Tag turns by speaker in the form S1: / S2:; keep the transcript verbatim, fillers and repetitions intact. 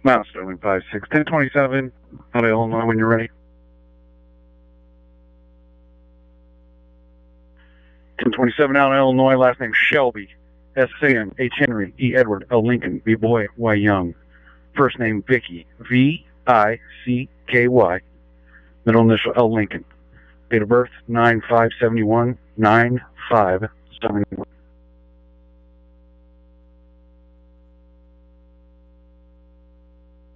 S1: Mount Sterling, five six, ten twenty-seven, out of Illinois when you're ready. ten twenty-seven out of Illinois, last name Shelby. S A N, H Henry, E Edward, L Lincoln, B Boy, Y Young. First name Vicky, V I C K Y. Middle initial L Lincoln. Date of birth nine five seventy-one, nine five seventy-one.